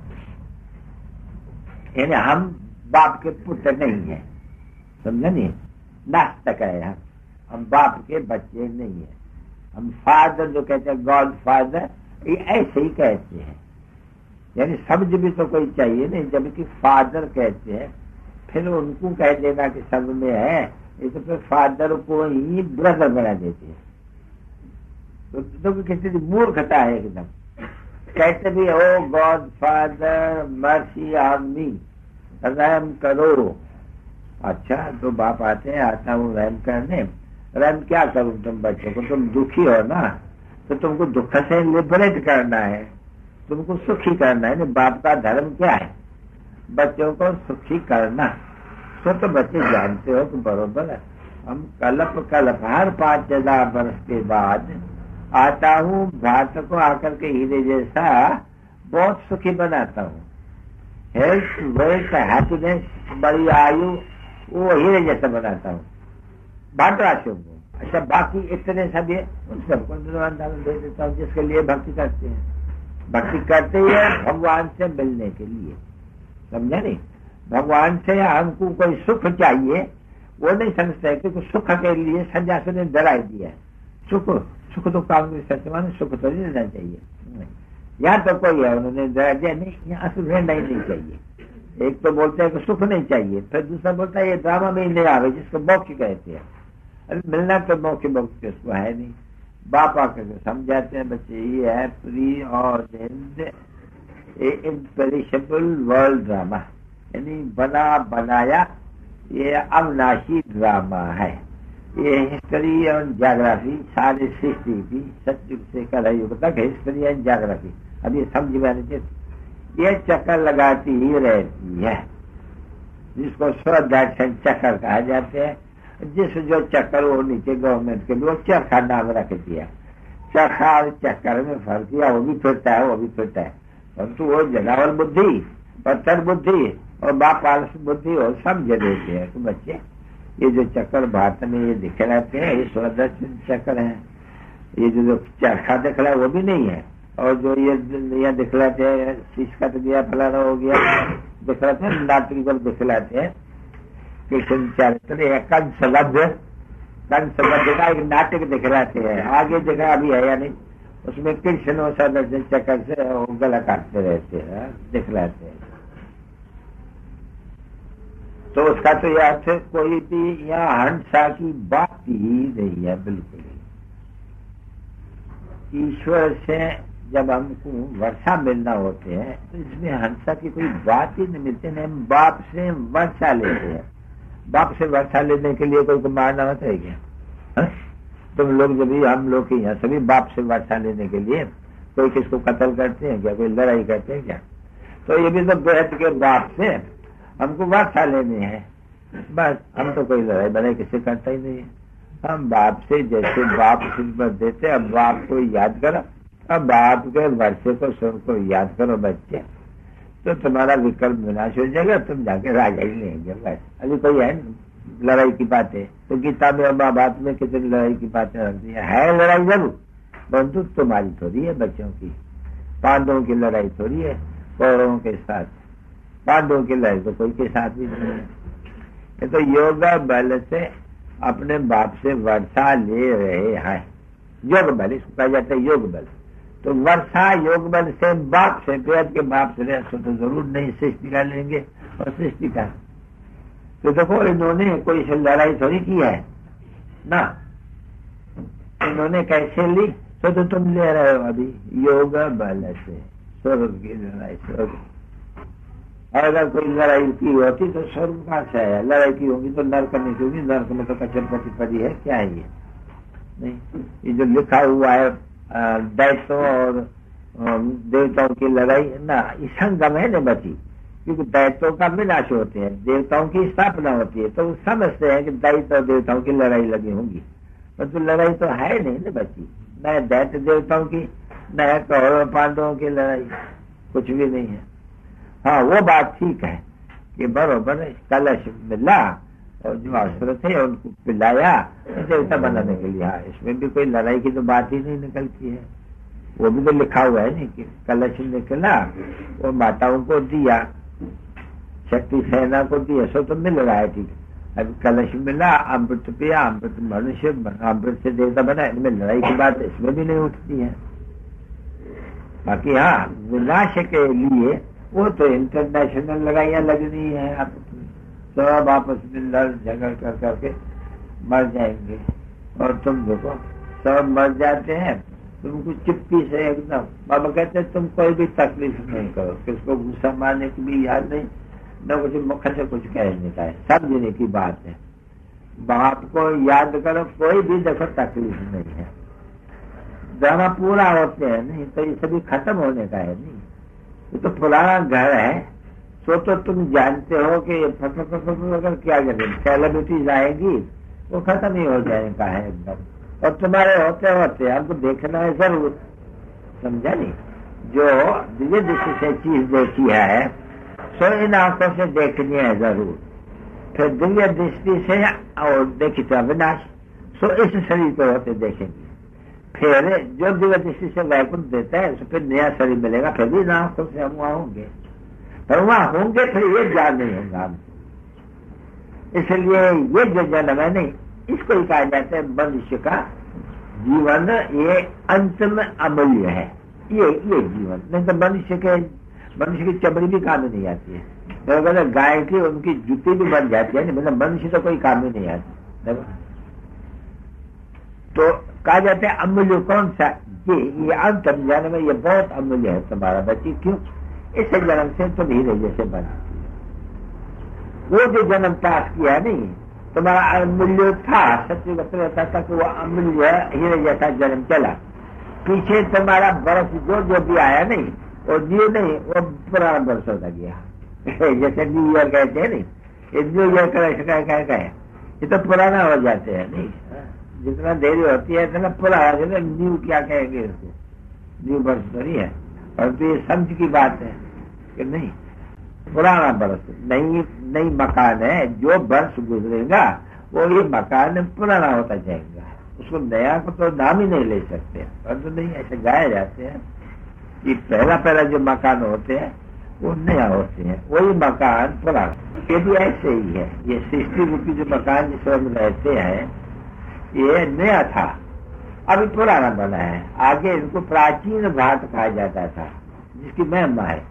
यानी हम बाप के पुत्र नहीं है, समझे नहीं, नास्तिक है हम बाप के बच्चे नहीं है। हम फादर जो कहते हैं गॉड फादर, ये ऐसे ही कहते हैं, यानी समझ भी तो कोई चाहिए नहीं। जबकि फादर कहते हैं, फिर उनको कह देना कि सब में है, तो फिर फादर को ही ब्रदर बना देते हैं। तो किसी मूर्खता है एकदम। कहते भी oh God father mercy on me, रहम करो। अच्छा तो बाप आते हैं, आता हूँ रहम करने, रहम क्या करूँ तुम बच्चों को, तुम दुखी हो ना, तो तुमको दुख से लिबरेट करना है, तुमको सुखी करना है। बाप का धर्म क्या है, बच्चों को सुखी करना। सो तो बच्चे जानते हो कि बरोबर है, हम कल्प हर 5,000 वर्ष के बाद आता हूँ, भ्रात को आकर के हीरे जैसा बहुत सुखी बनाता हूँ। हेल्थ वेल्थ हैप्पीनेस बड़ी आयु वो हीरे जैसा बनाता हूँ भाटराशियों को। अच्छा बाकी इतने सब ये उन सबको दान दे देता हूँ जिसके लिए भक्ति करते हैं। भक्ति करते ही है भगवान से मिलने के लिए, समझा नहीं। भगवान से हमको कोई सुख चाहिए वो नहीं समझते, क्योंकि सुख के लिए सन्यासी ने डरा दिया है। सुख तो काम सत्यमान सुख तो नहीं देना चाहिए। यहाँ तो कोई है उन्होंने डरा दिया, नहीं यहाँ सुख नहीं चाहिए। एक तो बोलते हैं कि सुख नहीं चाहिए, फिर दूसरा बोलता है ये ड्रामा में ही नहीं आ रहा जिसको मोक्ष कहते हैं। अरे मिलना तो मोक्ष उसको है नहीं। बाप आकर समझाते हैं बच्चे ये है प्री और इम्पेरिशेबल वर्ल्ड ड्रामा, यानी बना बनाया ये अविनाशी ड्रामा है। ये हिस्ट्री और ज्योग्राफी सारी सृष्टि की सत्युग से कलयुग तक हिस्ट्री एंड ज्योग्राफी। अब ये समझ में आने चाहिए, ये चक्कर लगाती ही रहती है, जिसको स्वदर्शन चक्कर कहा जाते हैं। जिस जो चक्कर वो नीचे गवर्नमेंट के लिए चरखा नाम रख दिया। चरखा और चक्कर में फर्क किया, वो भी फिरता है वो भी फिरता है, परंतु वो जनावर बुद्धि, पत्थर बुद्धि और बाप आलस बुद्धि वो समझ देते हैं। तो बच्चे ये जो चक्कर भारत में ये दिखे रहते हैं ये स्वदर्शन चक्कर है। ये जो चरखा दिख रहा है वो भी नहीं है, और जो ये यहाँ दिखलाते हैं शीश कट गया फलाना हो गया दिखलाते हैं, नाटक पर दिखलाते हैं कृष्ण चरित्र कंसबद्ध का एक नाटक दिखलाते हैं। आगे देखा अभी है या नहीं, उसमें कृष्ण और स्वदर्शन चक्कर से गला काटते रहते हैं दिखलाते हैं। तो उसका तो यह अर्थ कोई भी यहाँ हंसा की बात ही नहीं है, बिल्कुल ही। ईश्वर से जब हमको वर्षा मिलना होते हैं तो इसमें हंसा की कोई बात ही नहीं मिलती। नहीं, हम बाप से वर्षा लेते हैं। बाप से वर्षा लेने के लिए कोई को मारना होता है क्या? हा? तुम लोग जब भी हम लोग के यहाँ सभी बाप से वर्षा लेने के लिए कोई किसको कत्ल करते हैं क्या, कोई लड़ाई करते हैं क्या? तो ये भी तो बेहद के बाप से हमको वर्षा लेनी है, बस। हम तो कोई लड़ाई बड़ाई किसी करता ही नहीं है। हम बाप से जैसे बाप पर देते, अब बाप को याद करो, अब बाप के वर्षे को सुर को याद करो बच्चे, तो तुम्हारा विकल्प विनाश हो जाएगा, तुम जाके राजा ही लेंगे बस। अभी कोई है लड़ाई की बातें तो गीता में और महाभारत में कितनी लड़ाई की बातें रख दी है। लड़ाई जरूर, परंतु तुम्हारी थोड़ी है बच्चों की। पांडवों की लड़ाई थोड़ी है कौरवों के साथ, पांडवों की लड़ाई तो कोई के साथ भी नहीं है। ये तो योग बल से अपने बाप से वर्षा ले रहे हैं। योग बल इसको कहा जाता है, योग बल। तो वर्षा योग बल से बाप से, वेद के बाप से तो जरूर नहीं सृष्टि का लेंगे। और सृष्टि का तो देखो इन्होंने कोई से लड़ाई थोड़ी की है ना, इन्होंने कैसे ली? तो तुम ले रहे हो अभी योग बल से स्वर्ग की लड़ाई। स्वर्ग और अगर कोई लड़ाई की होती तो स्वर्ग कहां से आया? लड़ाई की होगी तो नर्क नहीं की होगी, नर्क में तो कचरपति पड़ी है, क्या है ये? नहीं, ये जो लिखा हुआ है दैत्यों और देवताओं की लड़ाई ना, इस संगम है न बची, क्योंकि दैत्यों का विनाश होते हैं, देवताओं की स्थापना होती है, तो समझते हैं कि दैत्य और देवताओं की लड़ाई लगी होंगी, परंतु तो लड़ाई तो है नहीं न बची, न दैत्य देवताओं की, न कौरव पांडवों की लड़ाई, कुछ भी नहीं है। हाँ, वो बात ठीक है कि बरोबर कलश मिला और जो अस्त्र थे उनको पिलाया देवता बनाने के लिए। हाँ, इसमें भी कोई लड़ाई की तो बात ही नहीं निकलती है। वो भी तो लिखा हुआ है नहीं कि कलश निकला वो माताओं को दिया, शक्ति सेना को दिया, सो तो मिल रहा है, ठीक है। अब कलश मिला, अमृत पिया, अमृत मनुष्य, अमृत से देवता बना, इनमें लड़ाई की बात इसमें भी नहीं उठती है। बाकी हाँ, विनाश के लिए वो तो इंटरनेशनल लड़ाइयां लगनी है, अब सब आपस में लड़ झगड़ कर करके मर जाएंगे। और तुम देखो सब मर जाते हैं, तुमको चिप्पी से एकदम बाबा कहते हैं तुम कोई भी तकलीफ नहीं करो, किसको गुस्सा मारने की भी याद नहीं, न कुछ मुख से कुछ कहने का है, समझने की बात है। बाप को याद करो, कोई भी देखो तकलीफ नहीं है। ड्रामा पूरा होते हैं नहीं तो ये सभी खत्म होने का है नहीं, ये तो पुराना घर है। सो तो तुम जानते हो कि अगर क्या करें सेलिब्रिटीज आएगी वो खत्म ही हो जाएगा है एकदम, और तुम्हारे होते होते हमको देखना है जरूर, समझा नहीं? जो दिव्य दृष्टि से चीज देखी है सो इन आंखों से देखनी है जरूर, फिर दिव्य दृष्टि से और देखी तो अविनाश, सो इस शरीर को होते देखेंगे। फिर जो दिव्य दृष्टि से वैकुंठ देता है तो फिर नया शरीर मिलेगा, फिर भी इन आंखों से हम वहां होंगे, पर वहां होंगे फिर ये ज्ञान नहीं होगा हमको। इसलिए ये जो जन्म है नहीं, इसको ही कहा जाता है मनुष्य का जीवन, ये अंतिम अमूल्य है ये जीवन। नहीं तो मनुष्य की चमड़ी भी काम नहीं आती है, तो अगर गाय की उनकी जूती भी बन जाती है, मतलब मनुष्य तो कोई काम ही नहीं आती। तो कहा जाता है अमूल्य कौन सा? ये अंतिम जन्म है, ये बहुत अमूल्य है तुम्हारा बच्ची। क्यों? इस जन्म से तुम हीरे जैसे बना, वो जो जन्म पास किया नहीं तुम्हारा अमूल्य था, सत्य रहता था कि वो अमूल्य हीरे जैसा जन्म चला। पीछे तुम्हारा बरस जो भी आया नहीं, वो न्यू नहीं, वो पुराना वर्ष होता गया। जैसे न्यू ईयर कहते हैं नहीं, ये न्यू ईयर का है, ये तो पुराना हो जाते हैं नहीं। जितना देरी होती है इतना पुराना, न्यू क्या कहेंगे इसको, न्यू वर्ष तो नहीं है। और तो ये समझ की बात है कि नहीं, पुराना वर्ष नई मकान है, जो वर्ष गुजरेगा वो ये मकान पुराना होता जाएगा, उसको नया को तो नाम ही नहीं ले सकते। पर तो नहीं, ऐसे गाए जाते हैं कि पहला जो मकान होते हैं वो नया होते हैं, वही मकान पुराना। ये भी ऐसे ही है, ये सृष्टि रूपी जो मकान जिसमें हम रहते हैं ये नया था, अभी पुराना बना है। आगे इनको प्राचीन घाट कहा जाता था, जिसकी महिमा है,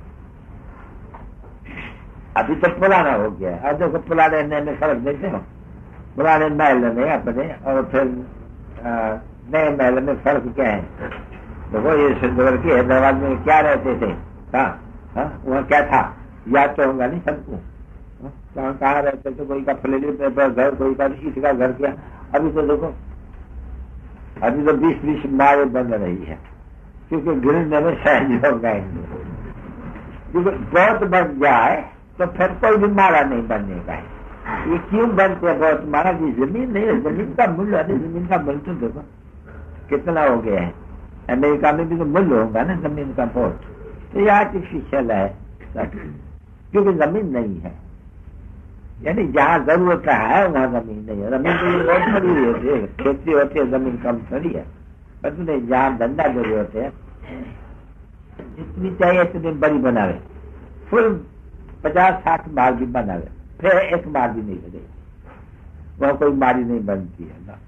अभी तो पुराना हो गया। अब देखो पुराने नए में फर्क देखते हो, पुराने महल में अपने और फिर नए महल में फर्क क्या है। देखो ये सिंधुवर की हैदराबाद में क्या रहते थे, वहाँ क्या था याद तो होगा नहीं सबको, कहाँ रहते थे, कोई का फ्लेली पेपर घर, कोई का ईट का घर किया। अभी तो देखो, अभी तो 20-20 मारे बन रही है, क्योंकि गिरने में सहज हो गए। क्योंकि बहुत बन जाए तो फिर कोई भी मारा नहीं बनने का है। ये क्यों बनते हैं बहुत मारा की जमीन नहीं है, जमीन का मूल्य, अरे जमीन का मूल्य तो देखो कितना हो गया है। अमेरिका में भी तो मूल्य होगा ना जमीन का बहुत, तो ये आर्टिफिशियल है क्योंकि जमीन नहीं है। यानी जहाँ जरूरत है वहाँ जमीन नहीं है। जमीन तो ये बहुत बड़ी होती है, खेती होती है, जमीन कम थोड़ी है। पर नहीं, जहाँ धंधा जरूरत है जितनी चाहिए इतनी बड़ी बनावे, फुल 50-60 मार भी बनावे, फिर एक मार भी नहीं बनेगी, वहाँ कोई मारी नहीं बनती है ना।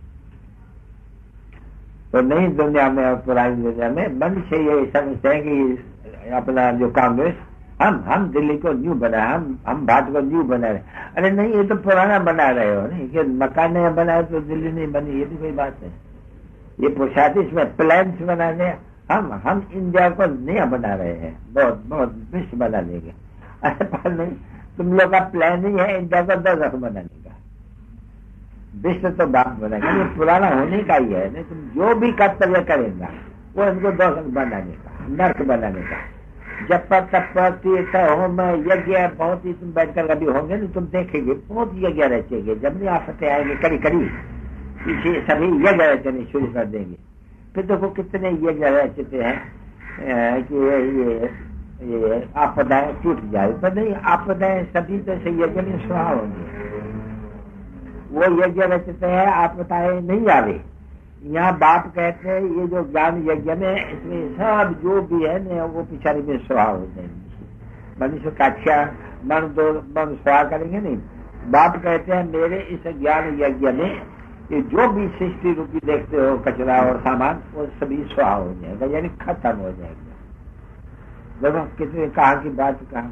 तो नई दुनिया में और पुरानी दुनिया में मनुष्य ये समझते हैं कि अपना जो कांग्रेस, हम दिल्ली को न्यू बना, हम भारत को न्यू बना रहे। अरे नहीं, ये तो पुराना बना रहे हो नहीं, कि मकान नहीं बनाए तो दिल्ली नहीं बनी, ये भी कोई बात है। ये पुरुषार्थ इसमें प्लान बनाने, हम इंडिया को नया बना रहे हैं, बहुत विश्व बना लेंगे। अरे पर नहीं, तुम लोग का प्लान ही है इंडिया को 10 लाख बनाने का, विश्व तो बात बनाएगा, ये पुराना होने का ही है। नहीं, तुम जो भी कर्तव्य करेगा वो इनको 10 लाख बनाने का, नर्क बनाने का। जब तप तीर्थ होम यज्ञ बहुत ही, तुम बैठकर कभी होंगे नहीं, तुम देखेंगे बहुत यज्ञ रचेंगे। जब नहीं आफतें आएंगे कड़ी इसे सभी यज्ञ रचने शुरू कर देंगे। फिर देखो कितने यज्ञ रचते हैं कि ये आपदाएं टूट जाए, पर नहीं, आपदाएं सभी तो से यज्ञ में स्वाहा होंगे। वो यज्ञ रचते हैं, आपदाएं नहीं आवे। यहाँ बाप कहते हैं ये जो ज्ञान यज्ञ में, इसमें सब जो भी है ना वो पिछाड़ी में स्वाहा हो जाएंगे। मनुष्य का अच्छा मन स्वाहा करेंगे नहीं। बाप कहते हैं मेरे इस ज्ञान यज्ञ में ये जो भी सृष्टि रूपी देखते हो कचरा और सामान, वो सभी स्वाहा हो जाएगा, यानी खत्म हो जाएगा। देखो कितने कहा की बात कहा,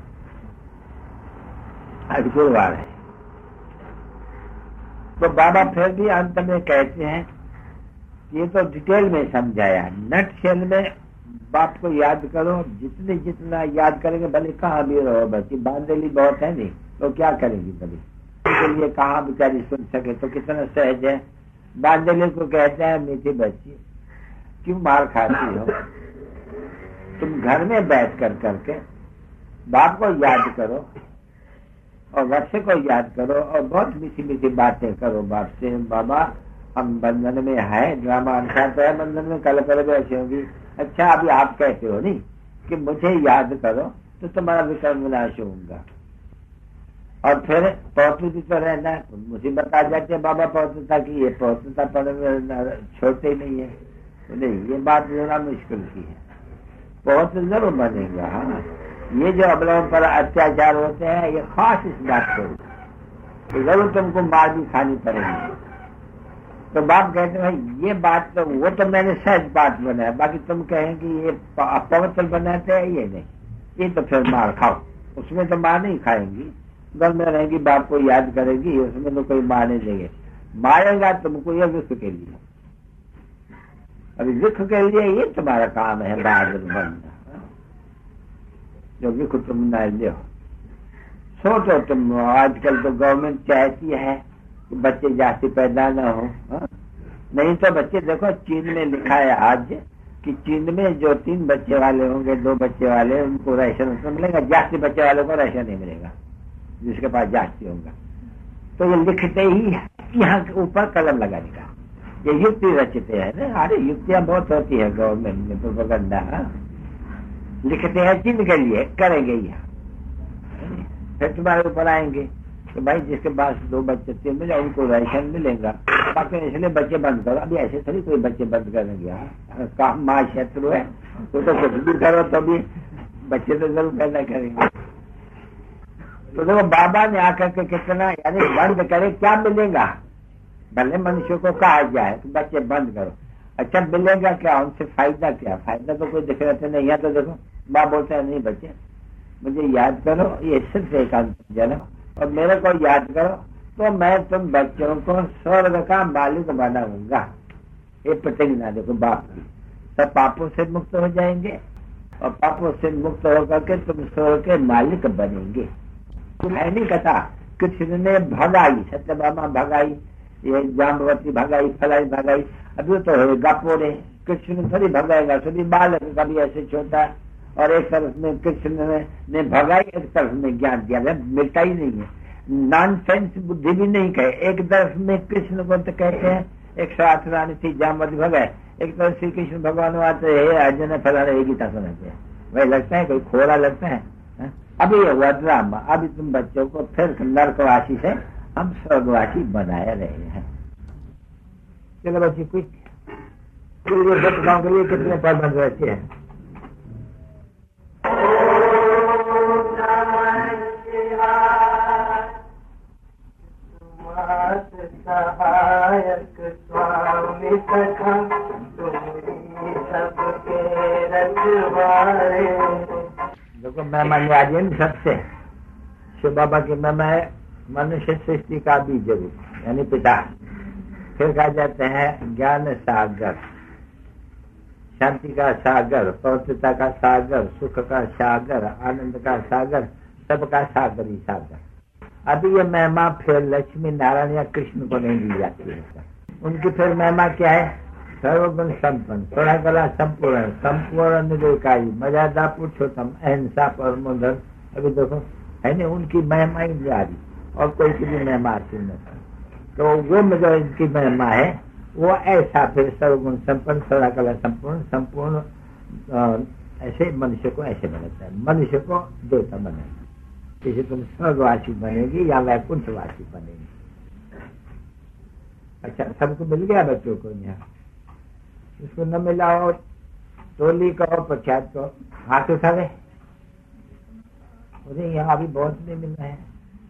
गुरुवार है। तो बाबा फिर भी अंत में कहते हैं, ये तो डिटेल में समझाया, नट शेल में बाप को याद करो, जितना याद करेंगे, भले कहाँ भी रहो, बच्ची बांधेली बहुत है नहीं तो क्या करेगी, भले के लिए कहाँ बेचारी सुन सके, तो कितना सहज है। बांधेली को कहते हैं मीठी बच्ची क्यों मार खाती हो, तुम घर में बैठ कर करके बाप को याद करो और वर्ष को याद करो और बहुत मीठी मीठी बातें करो बाप से। बाबा हम बंधन में है, ड्रामा अनुसार तो है बंधन में, कल कल ऐसी होगी। अच्छा अभी आप कहते हो नहीं कि मुझे याद करो तो तुम्हारा विकर्म विनाश होगा। और फिर पौत्रता तो रहना, मुझे बता जाते हैं बाबा पौत्रता की, ये पौत्रता पढ़ने छोड़ते नहीं है, तो नहीं, ये बात जरा मुश्किल की है। पौत्र जरूर बनेगा। हाँ, ये जो अबलों पर अत्याचार होते हैं ये खास इस बात को जरूर तुमको मार भी खानी पड़ेगी। तो बाप कहते हैं ये बात तो वो तो मैंने सहज बात बनाया, बाकी तुम कहेंगे ये पवित्र बनाते हैं, ये नहीं, ये तो फिर मार खाओ। उसमें तो मार नहीं खाएंगी, घर में रहेंगी, बाप को याद करेगी, उसमें तो कोई मार नहीं देंगे। मारेगा तुमको ये विश्व के लिए, अभी विश्व के लिए ये तुम्हारा काम है बहादुर बनना, जो विश्व तुम न ले। सोचो तुम, आजकल तो गवर्नमेंट चाहती है कि बच्चे जाति पैदा न हो, नहीं तो बच्चे देखो चीन में लिखा है आज कि चीन में जो 3 बच्चे वाले होंगे, 2 बच्चे वाले, उनको राशन मिलेगा, जास्ती बच्चे वालों को राशन नहीं मिलेगा, जिसके पास जास्ती होगा। तो ये लिखते ही यहाँ के ऊपर कलम लगाने का, ये युक्ति रचते हैं ना। अरे युक्तियां बहुत होती है गवर्नमेंट में, प्रोपेगेंडा लिखते हैं चीन के लिए, करेंगे यहाँ, फिर तुम्हारे ऊपर आएंगे तो भाई जिसके पास 2 बच्चे 3 मिले उनको राशन मिलेगा, बाकी इसलिए बच्चे बंद करो। अभी ऐसे थोड़ी कोई बच्चे बंद करेंगे, काम माँ शत्रु है तो कुछ भी करो तो भी बच्चे तो जरूर पैदा करेंगे। तो देखो बाबा ने आकर के कितना, यानी बंद करे क्या मिलेगा, भले मनुष्य को कहा जाए तो बच्चे बंद करो, अच्छा मिलेगा क्या, उनसे फायदा क्या, फायदा तो कोई दिख रहे नहीं। यहाँ तो देखो माँ बोलते हैं नहीं बच्चे मुझे याद करो, ये सिर्फ एक जन्म, और मेरे को याद करो तो मैं तुम बच्चों को स्वर्ग का मालिक बनाऊंगा। ये प्रतिज्ञा देखो बाप की, सब पापों से मुक्त हो जाएंगे और पापों से मुक्त होकर के तुम स्वर्ग के मालिक बनेंगे। है नहीं कथा, कृष्ण ने भगाई, सत्यभामा भगाई, ये जाम्बवती भगाई, फलाई भगाई, अभी तो होगा पोरे, कृष्ण थोड़ी भगाएगा, सभी बालक कभी ऐसे छोटा, और एक तरफ में कृष्ण ने भगाई, एक तरफ में ज्ञान दिया, मिलता ही नहीं है, नॉनसेंस बुद्धि भी नहीं कहे। एक तरफ में कृष्ण को तो कहते हैं 108 रानी थी जाम्बवती भगाए, एक तरफ श्री कृष्ण भगवान आते है अर्जुन फलाना, एक गीता सुनाते हैं, वही लगता है कोई खोरा लगता है। अभी ये हुआ ड्रामा, अभी तुम बच्चों को फिर नरकवासी से हम स्वर्गवासी बनाए रहे हैं। चलो बच्चे कुछ के लिए कितने पद बन रहे हैं? सहायक स्वामी सखा तुम्ही सबके रखवारे। देखो महिमा याद है सबसे, शिव बाबा की महिमा है मनुष्य सृष्टि का बीज रूप, यानी पिता। फिर कहा जाते हैं ज्ञान सागर, शांति का सागर, पवित्रता का सागर, सुख का सागर, आनंद का सागर, सबका सागर ही सागर। अभी ये महिमा फिर लक्ष्मी नारायण या कृष्ण को नहीं दी जाती है। उनकी फिर महिमा क्या है? सर्वगुण संपन्न, थोड़ा कला संपूर्ण, संपूर्ण निर्विकारी, मर्यादा पुरुषोत्तम, अहिंसा परमो धर्म। अभी देखो है नहीं, उनकी महिमा ही जा रही, और कोई की भी महिमा आती नहीं। तो वो जो इनकी महिमा है वो ऐसा फिर सर्वगुण संपन्न, थोड़ा कला संपूर्ण, संपूर्ण ऐसे मनुष्य को ऐसे बनाता है, मनुष्य को देवता बनाएगा। जैसे तुम स्वर्गवासी बनेगी या वैकुंठवासी बनेगी। अच्छा सबको मिल गया बच्चों को? यहाँ इसको न मिला हो टोली कहो, प्रख्यात कहो, हाथ उठावे। मुझे यहाँ अभी बहुत नहीं मिलना है।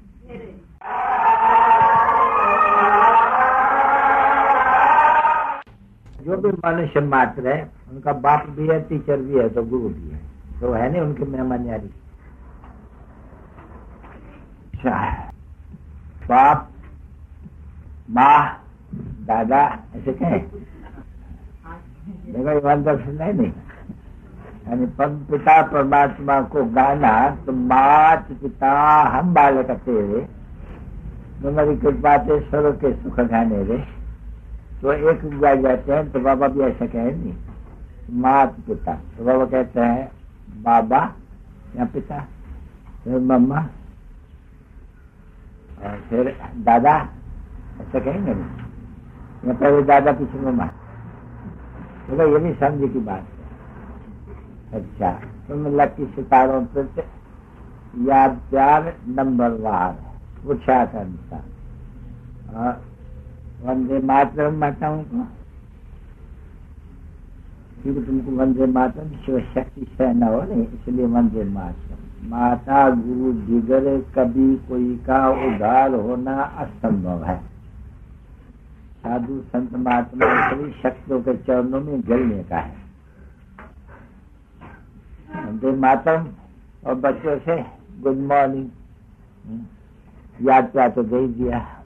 जो भी मनुष्य मात्र है उनका बाप भी है, टीचर भी है, तो गुरु भी है, तो है नहीं उनकी मेहमान यारी। बाप माँ दादा ऐसे कहें, देखो ईमान दर्शन है नहीं, यानी पिता परमात्मा को गाना तो मात पिता हम बालक तेरे, तुम्हारी कृपा से स्वर्ग के सुख गाने रे। तो एक गा जाते हैं तो बाबा भी ऐसा कहे नहीं, मात पिता, तो बाबा कहते हैं बाबा या पिता, फिर मम्मा और फिर दादा, ऐसा कहेंगे नहीं, या पहले दादा पीछे मम्मा। तो ये भी समझ की बात है। अच्छा तुम लकी सितारों पर याद प्यार नंबरवार उत्साह का अनुसार, और वंदे मातरम माताओं को, क्योंकि तुमको वंदे मातरम शिव शक्ति से न हो नहीं, इसलिए वंदे मातरम। माता गुरु जिगर कभी कोई का उद्धार होना असंभव है। साधु संत महात्मा सभी शक्तियों के चरणों में गिरने का है। वंदे मातरम, और बच्चों से गुड मॉर्निंग याद क्या तो दे दिया।